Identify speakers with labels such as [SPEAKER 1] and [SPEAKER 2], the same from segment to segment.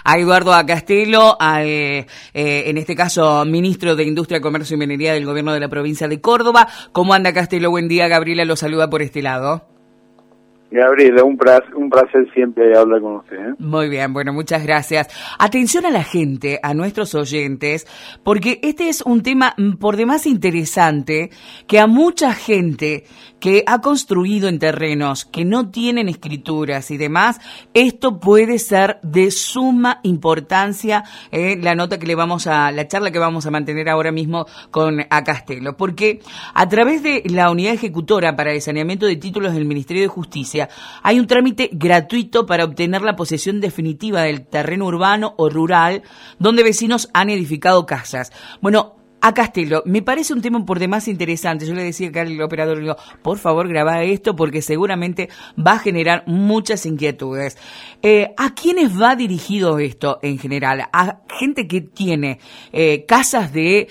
[SPEAKER 1] a Eduardo Acastelo, en este caso, ministro de Industria, Comercio y Minería del Gobierno de la provincia de Córdoba. ¿Cómo anda, Castelo? Buen día, Gabriela lo saluda por este lado.
[SPEAKER 2] Gabriela, un placer siempre hablar con usted, ¿eh?
[SPEAKER 1] Muy bien, bueno, muchas gracias. Atención a la gente, a nuestros oyentes, porque este es un tema por demás interesante que a mucha gente que ha construido en terrenos que no tienen escrituras y demás, esto puede ser de suma importancia, la charla que vamos a mantener ahora mismo con Acastelo, porque a través de la Unidad Ejecutora para el Saneamiento de Títulos del Ministerio de Justicia, hay un trámite gratuito para obtener la posesión definitiva del terreno urbano o rural donde vecinos han edificado casas. Bueno, Acastelo, me parece un tema por demás interesante. Yo le decía acá al operador, digo, por favor grabá esto porque seguramente va a generar muchas inquietudes. ¿A quiénes va dirigido esto en general? ¿A gente que tiene casas de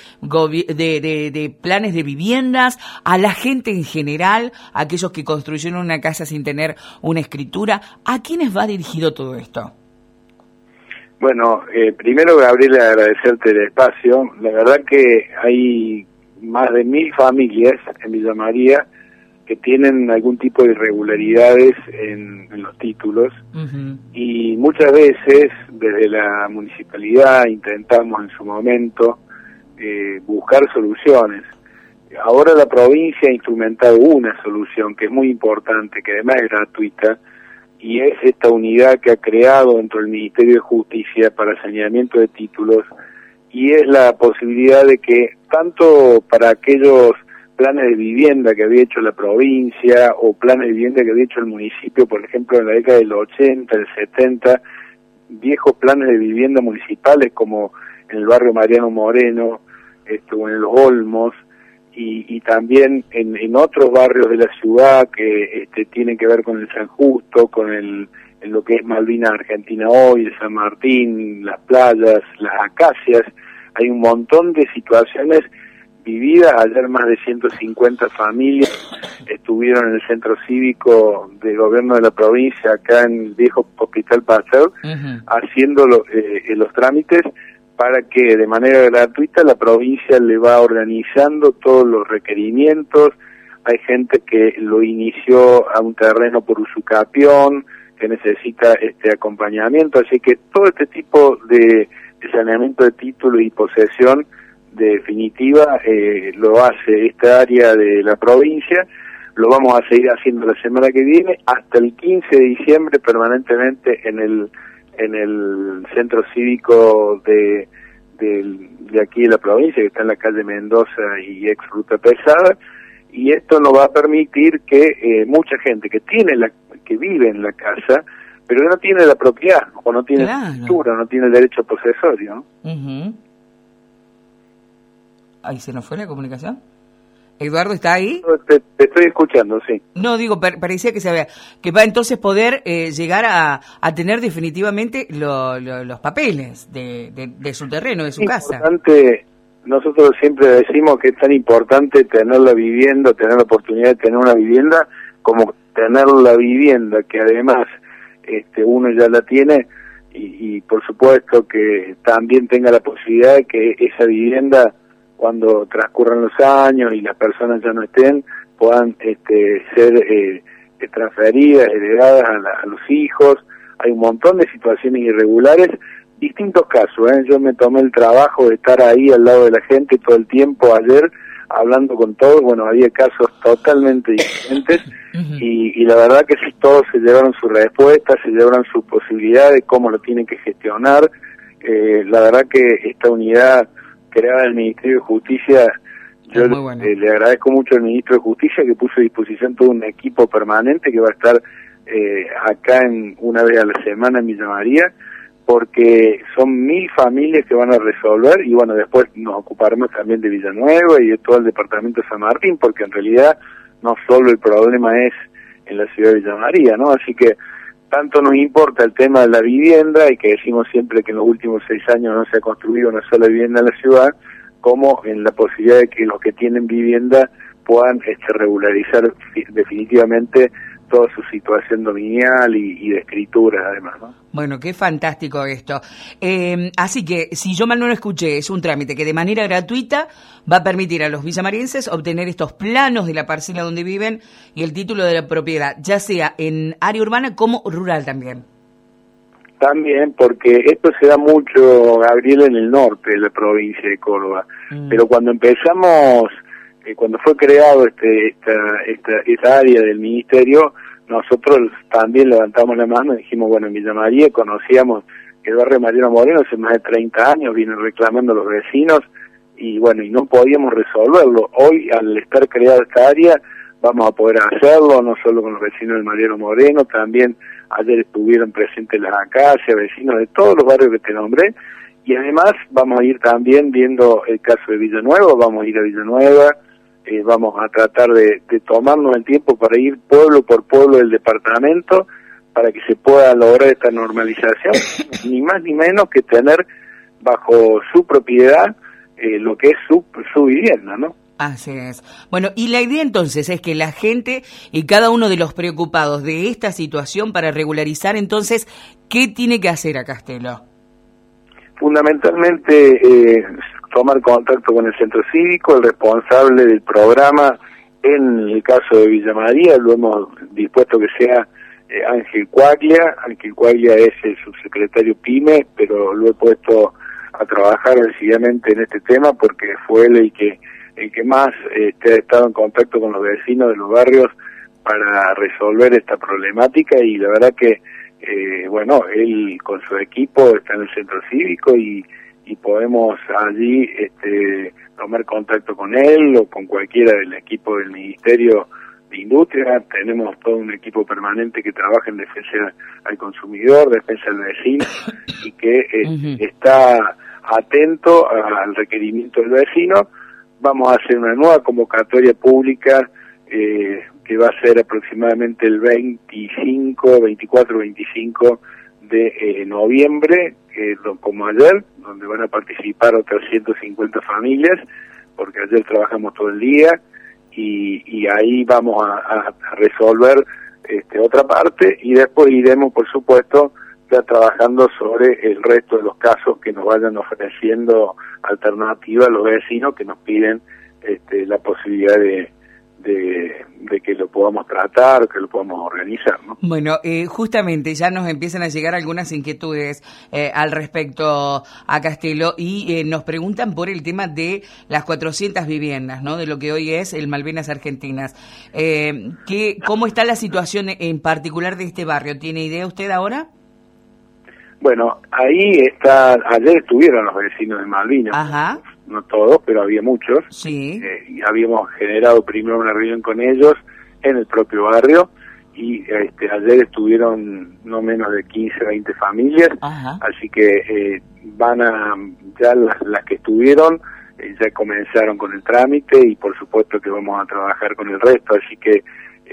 [SPEAKER 1] planes de viviendas? ¿A la gente en general? ¿A aquellos que construyeron una casa sin tener una escritura? ¿A quiénes va dirigido todo esto?
[SPEAKER 2] Bueno, primero, Gabriela, agradecerte el espacio. La verdad que hay más de 1000 familias en Villa María que tienen algún tipo de irregularidades en los títulos. Uh-huh. Y muchas veces desde la municipalidad intentamos en su momento buscar soluciones. Ahora la provincia ha instrumentado una solución que es muy importante, que además es gratuita, y es esta unidad que ha creado dentro del Ministerio de Justicia para saneamiento de títulos, y es la posibilidad de que tanto para aquellos planes de vivienda que había hecho la provincia o planes de vivienda que había hecho el municipio, por ejemplo en la década del 80, del 70, viejos planes de vivienda municipales como en el barrio Mariano Moreno, o en Los Olmos, y también en otros barrios de la ciudad que tienen que ver con el San Justo, en lo que es Malvinas Argentina hoy, el San Martín, las playas, las acacias. Hay un montón de situaciones vividas. Ayer más de 150 familias estuvieron en el centro cívico del gobierno de la provincia, acá en el viejo Hospital Pasteur, uh-huh, haciendo los trámites para que de manera gratuita la provincia le va organizando todos los requerimientos. Hay gente que lo inició a un terreno por usucapión, que necesita acompañamiento, así que todo este tipo de saneamiento de título y posesión definitiva lo hace esta área de la provincia. Lo vamos a seguir haciendo la semana que viene hasta el 15 de diciembre permanentemente en el centro cívico de aquí de la provincia, que está en la calle Mendoza y ex Ruta Pesada, y esto nos va a permitir que mucha gente que vive en la casa, pero que no tiene la propiedad, o no tiene escritura, no tiene el derecho posesorio, ¿no?
[SPEAKER 1] Uh-huh. Ahí se nos fue la comunicación. Eduardo, ¿está ahí?
[SPEAKER 2] Te estoy escuchando, sí.
[SPEAKER 1] No, digo, parecía que va entonces poder llegar a tener definitivamente los papeles de su terreno, de su casa.
[SPEAKER 2] Nosotros siempre decimos que es tan importante tener la vivienda, tener la oportunidad de tener una vivienda, como tener la vivienda, que además uno ya la tiene, y por supuesto que también tenga la posibilidad de que esa vivienda, cuando transcurran los años y las personas ya no estén, puedan ser transferidas, heredadas a los hijos. Hay un montón de situaciones irregulares, distintos casos, Yo me tomé el trabajo de estar ahí al lado de la gente todo el tiempo ayer, hablando con todos. Bueno, había casos totalmente diferentes, uh-huh, y la verdad que sí, todos se llevaron su respuesta, se llevaron su posibilidad de cómo lo tienen que gestionar. La verdad que esta unidad creada el Ministerio de Justicia, yo le agradezco mucho al Ministro de Justicia que puso a disposición todo un equipo permanente que va a estar acá una vez a la semana en Villa María, porque son 1000 familias que van a resolver, y bueno, después nos ocuparemos también de Villanueva y de todo el departamento de San Martín, porque en realidad no solo el problema es en la ciudad de Villa María, ¿no? Así que tanto nos importa el tema de la vivienda, y que decimos siempre que en los últimos 6 años no se ha construido una sola vivienda en la ciudad, como en la posibilidad de que los que tienen vivienda puedan regularizar definitivamente toda su situación dominial y de escritura además, ¿no?
[SPEAKER 1] Bueno, qué fantástico esto. Así que, si yo mal no lo escuché, es un trámite que de manera gratuita va a permitir a los villamarienses obtener estos planos de la parcela donde viven y el título de la propiedad, ya sea en área urbana como rural también.
[SPEAKER 2] También, porque esto se da mucho, Gabriel, en el norte de la provincia de Córdoba. Pero cuando empezamos, cuando fue creado esta área del ministerio, nosotros también levantamos la mano y dijimos, bueno, en Villa María conocíamos el barrio Mariano Moreno hace más de 30 años, vienen reclamando los vecinos, y bueno, y no podíamos resolverlo. Hoy, al estar creada esta área, vamos a poder hacerlo, no solo con los vecinos del Mariano Moreno, también ayer estuvieron presentes las Acacias, vecinos de todos los barrios que te nombré, y además vamos a ir también viendo el caso de Villanueva, vamos a ir a Villanueva, vamos a tratar de tomarnos el tiempo para ir pueblo por pueblo del departamento, para que se pueda lograr esta normalización, ni más ni menos que tener bajo su propiedad lo que es su vivienda, ¿no?
[SPEAKER 1] Así es. Bueno, y la idea entonces es que la gente y cada uno de los preocupados de esta situación para regularizar, entonces, ¿qué tiene que hacer a Castelo?
[SPEAKER 2] Fundamentalmente tomar contacto con el centro cívico, el responsable del programa, en el caso de Villa María, lo hemos dispuesto que sea Ángel Cuaglia. Ángel Cuaglia es el subsecretario PYME, pero lo he puesto a trabajar decididamente en este tema porque fue él el que más ha estado en contacto con los vecinos de los barrios para resolver esta problemática, y la verdad que bueno, él con su equipo está en el centro cívico y podemos allí tomar contacto con él o con cualquiera del equipo del Ministerio de Industria. Tenemos todo un equipo permanente que trabaja en defensa al consumidor, defensa al vecino, y que está atento al requerimiento del vecino. Vamos a hacer una nueva convocatoria pública que va a ser aproximadamente el 24-25 de noviembre, como ayer, donde van a participar otras 150 familias, porque ayer trabajamos todo el día, y ahí vamos a resolver otra parte, y después iremos, por supuesto, ya trabajando sobre el resto de los casos que nos vayan ofreciendo alternativas a los vecinos que nos piden la posibilidad de que lo podamos tratar, que lo podamos organizar, ¿no?
[SPEAKER 1] Bueno, justamente ya nos empiezan a llegar algunas inquietudes al respecto a Castelo, y nos preguntan por el tema de las 400 viviendas, ¿no? De lo que hoy es el Malvinas Argentinas. ¿Cómo está la situación en particular de este barrio? ¿Tiene idea usted ahora?
[SPEAKER 2] Bueno, ahí está, ayer estuvieron los vecinos de Malvinas. Ajá. No todos, pero había muchos.
[SPEAKER 1] Sí.
[SPEAKER 2] Y habíamos generado primero una reunión con ellos en el propio barrio, y ayer estuvieron no menos de 15, 20 familias. Ajá. Así que ya las que estuvieron, ya comenzaron con el trámite, y por supuesto que vamos a trabajar con el resto, así que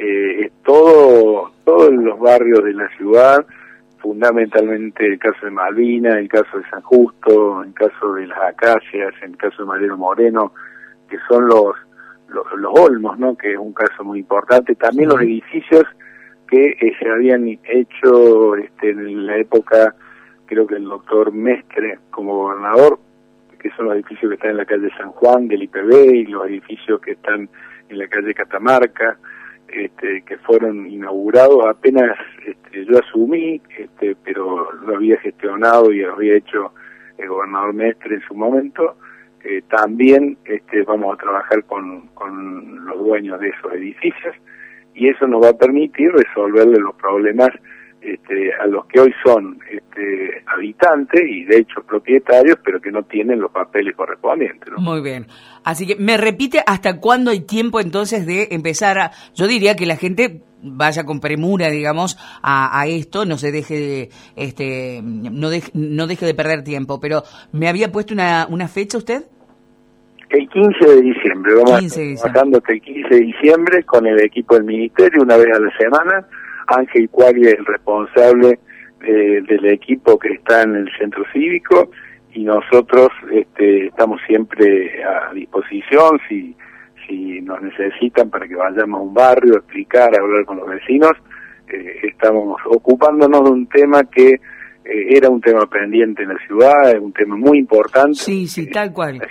[SPEAKER 2] todos los barrios de la ciudad, fundamentalmente el caso de Malvinas, el caso de San Justo, el caso de las Acacias, el caso de Mariano Moreno, que son los olmos, ¿no? Que es un caso muy importante. También los edificios que se habían hecho en la época, creo que el doctor Mestre como gobernador, que son los edificios que están en la calle San Juan del IPB, y los edificios que están en la calle Catamarca, que fueron inaugurados apenas yo asumí, pero lo había gestionado y lo había hecho el gobernador Mestre en su momento. También vamos a trabajar con los dueños de esos edificios, y eso nos va a permitir resolverle los problemas a los que hoy son habitantes y de hecho propietarios, pero que no tienen los papeles correspondientes, ¿no?
[SPEAKER 1] Muy bien. Así que me repite, ¿hasta cuándo hay tiempo entonces de empezar yo diría que la gente vaya con premura, digamos, a esto, no se deje no deje de perder tiempo, pero ¿me había puesto una fecha usted?
[SPEAKER 2] El 15 de diciembre, vamos a estar trabajando hasta el 15 de diciembre con el equipo del ministerio, una vez a la semana. Ángel Cuaglia es el responsable del equipo que está en el centro cívico, y nosotros estamos siempre a disposición si si nos necesitan para que vayamos a un barrio, a explicar, a hablar con los vecinos, estamos ocupándonos de un tema que era un tema pendiente en la ciudad, es un tema muy importante.
[SPEAKER 1] Sí, tal cual.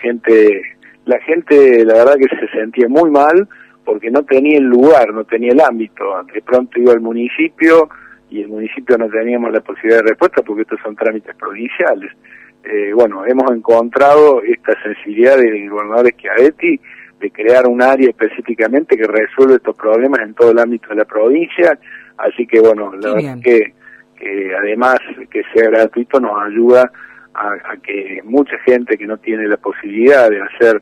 [SPEAKER 2] La gente, la verdad que se sentía muy mal porque no tenía el lugar, no tenía el ámbito. De pronto iba al municipio y el municipio no teníamos la posibilidad de respuesta porque estos son trámites provinciales. Bueno, hemos encontrado esta sensibilidad del gobernador Schiavetti de crear un área específicamente que resuelve estos problemas en todo el ámbito de la provincia, así que bueno, la verdad que además que sea gratuito nos ayuda a que mucha gente que no tiene la posibilidad de hacer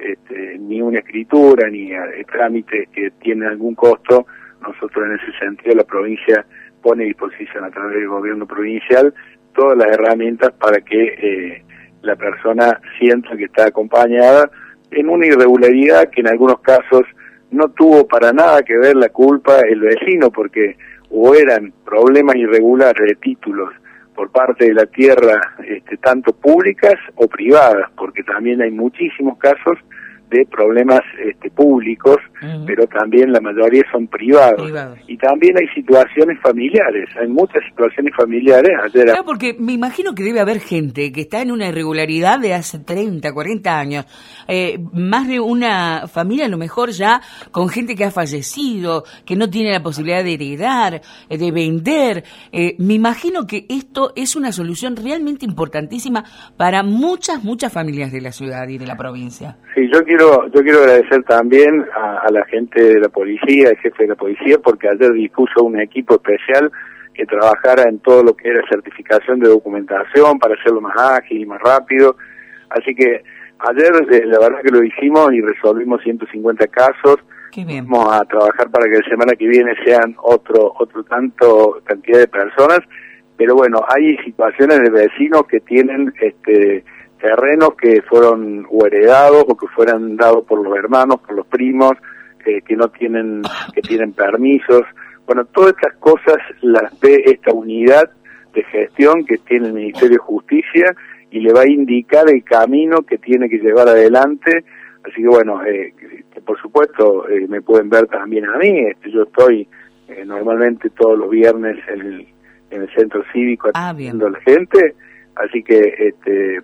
[SPEAKER 2] ni una escritura ni trámites que tienen algún costo, nosotros en ese sentido la provincia pone a disposición a través del gobierno provincial todas las herramientas para que la persona sienta que está acompañada en una irregularidad que en algunos casos no tuvo para nada que ver la culpa el vecino, porque o eran problemas irregulares de títulos por parte de la tierra, tanto públicas o privadas, porque también hay muchísimos casos de problemas públicos, pero también la mayoría son privados. Y también hay situaciones familiares, hay muchas situaciones familiares.
[SPEAKER 1] Claro, porque me imagino que debe haber gente que está en una irregularidad de hace 30, 40 años, más de una familia a lo mejor ya con gente que ha fallecido, que no tiene la posibilidad de heredar, de vender. Me imagino que esto es una solución realmente importantísima para muchas familias de la ciudad y de la provincia.
[SPEAKER 2] Sí, yo quiero agradecer también a la gente de la policía, al jefe de la policía, porque ayer dispuso un equipo especial que trabajara en todo lo que era certificación de documentación para hacerlo más ágil y más rápido. Así que ayer la verdad que lo hicimos y resolvimos 150 casos.
[SPEAKER 1] Qué bien.
[SPEAKER 2] Vamos a trabajar para que la semana que viene sean otro tanto cantidad de personas, pero bueno, hay situaciones de vecinos que tienen terrenos que fueron o heredados o que fueran dados por los hermanos, por los primos, que no tienen, que tienen permisos. Bueno, todas estas cosas las ve esta unidad de gestión que tiene el Ministerio de Justicia y le va a indicar el camino que tiene que llevar adelante. Así que bueno, por supuesto me pueden ver también a mí. Yo estoy normalmente todos los viernes en el centro cívico atendiendo a la gente. Así que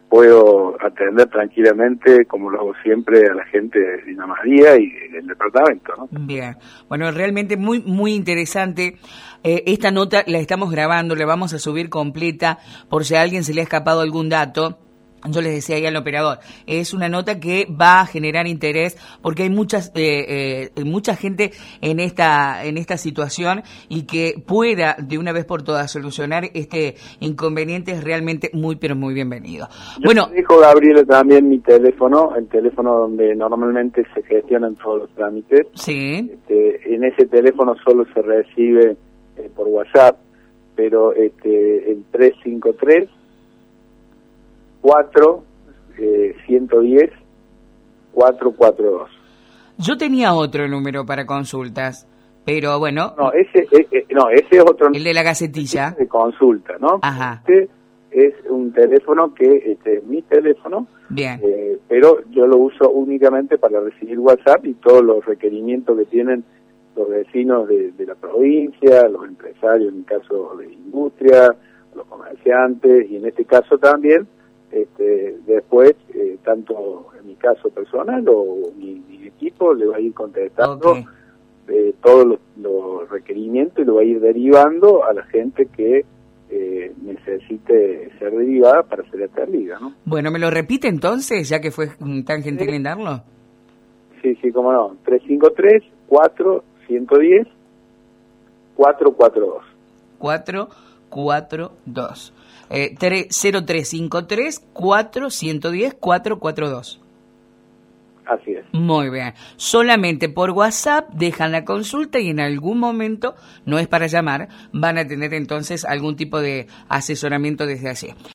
[SPEAKER 2] puedo atender tranquilamente, como lo hago siempre, a la gente de Dina María y del departamento, ¿no?
[SPEAKER 1] Bien, bueno, realmente muy interesante. Esta nota la estamos grabando, la vamos a subir completa por si a alguien se le ha escapado algún dato. Yo les decía ahí al operador, es una nota que va a generar interés porque hay mucha gente en esta situación y que pueda de una vez por todas solucionar este inconveniente es realmente pero muy bienvenido.
[SPEAKER 2] Yo dijo Gabriela también mi teléfono, el teléfono donde normalmente se gestionan todos los trámites.
[SPEAKER 1] Sí.
[SPEAKER 2] En ese teléfono solo se recibe por WhatsApp, pero el 353 110 442.
[SPEAKER 1] Yo tenía otro número para consultas, pero bueno.
[SPEAKER 2] No, ese es otro.
[SPEAKER 1] El de la gacetilla.
[SPEAKER 2] De consulta, ¿no?
[SPEAKER 1] Ajá.
[SPEAKER 2] Este es un teléfono que es mi teléfono.
[SPEAKER 1] Bien.
[SPEAKER 2] Pero yo lo uso únicamente para recibir WhatsApp y todos los requerimientos que tienen los vecinos de la provincia, los empresarios, en el caso de industria, los comerciantes y en este caso también. Después, tanto en mi caso personal o mi equipo le va a ir contestando todos los requerimientos y lo va a ir derivando a la gente que necesite ser derivada para ser atendida, ¿no?
[SPEAKER 1] Bueno, ¿me lo repite entonces, ya que fue tan gentil en darlo?
[SPEAKER 2] Sí, cómo no. 353-410-442.
[SPEAKER 1] 442. 0353-410-442.
[SPEAKER 2] Así es.
[SPEAKER 1] Muy bien. Solamente por WhatsApp dejan la consulta y en algún momento, no es para llamar, van a tener entonces algún tipo de asesoramiento desde allí.